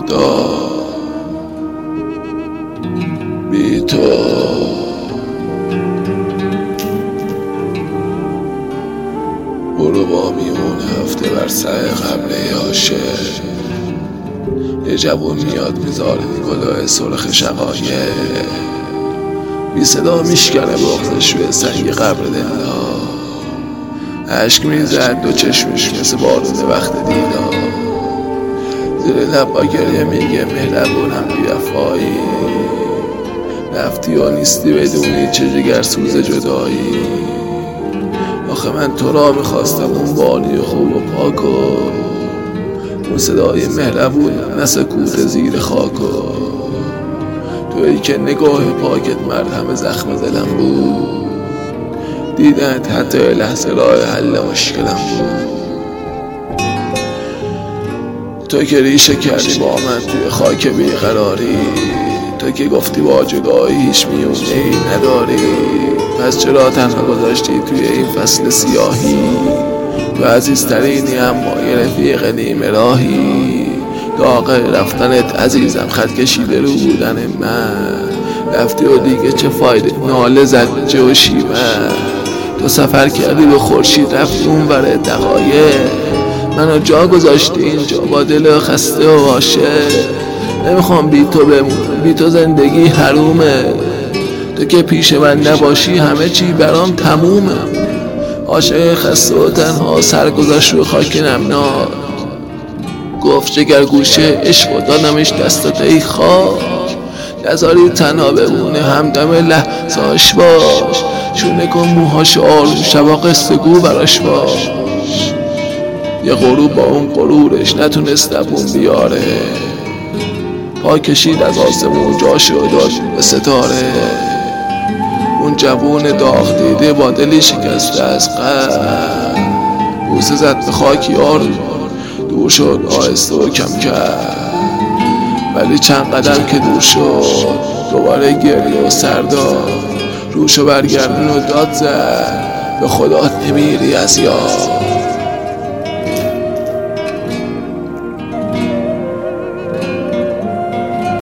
بی تو. برو با میمون هفته بر سر قبله عاشق، یه جوون میاد میذاره گلای سرخ شقایق، بی صدا میشکنه بغضش روی سنگ قبر دلها، عشق میزد دو چشمش مثل بارون وقت دیدار، زیر لب با گریه میگه مهربونم بی‌وفایی، رفتی و نیستی بدونی چه جگرسوز جدایی، آخه من تو را میخواستم اون بانی خوب و پاک و اون صدای مهربون نه سکوت زیر خاک و تویی که نگاه پاکت مرهم زخم دلم بود، دیدنت حتی لحظه راه حل مشکلم بود، تو که ریشه کردی با من توی خاک بیقراری، تو که گفتی با جدایی هیچ میونه ای نداری، پس چرا تنها گذاشتی توی این فصل سیاهی، تو عزیزترینی اما یه رفیق نیمه راهی، داغ رفتنت عزیزم خط کشیده رو بودن من، رفتی و دیگه چه فایده ناله زد و شیون، تو سفر کردی به خورشید رفت اون ور دقایق، منو جا گذاشتی اینجا با دل خسته و عاشق، نمیخوام بی تو بمونم، بی تو زندگی حرومه، تو که پیش من نباشی همه چی برام تمومه، عاشق خسته و تنها سر گذاشت رو خاک نمنار، گفت جگر گوشه عشق و دادمش دستات ای خاک، نذاری تنها بمونه همدم لحظاش باش، چونه کن موهاش آروم شبا قصه گو براش باش، یه غروب با اون غرورش نتونست دووم بیاره، پا کشید از آسمون جاشو داد به ستاره، اون جوون داغ دیده با دلی شکسته از غم، بوسه زد به خاک یارو دور شد آهسته و کم کرد، ولی چند قدم که دور شد دوباره گریه و سر داد، روشو برگردون و داد زد به خدا نمیری از یاد.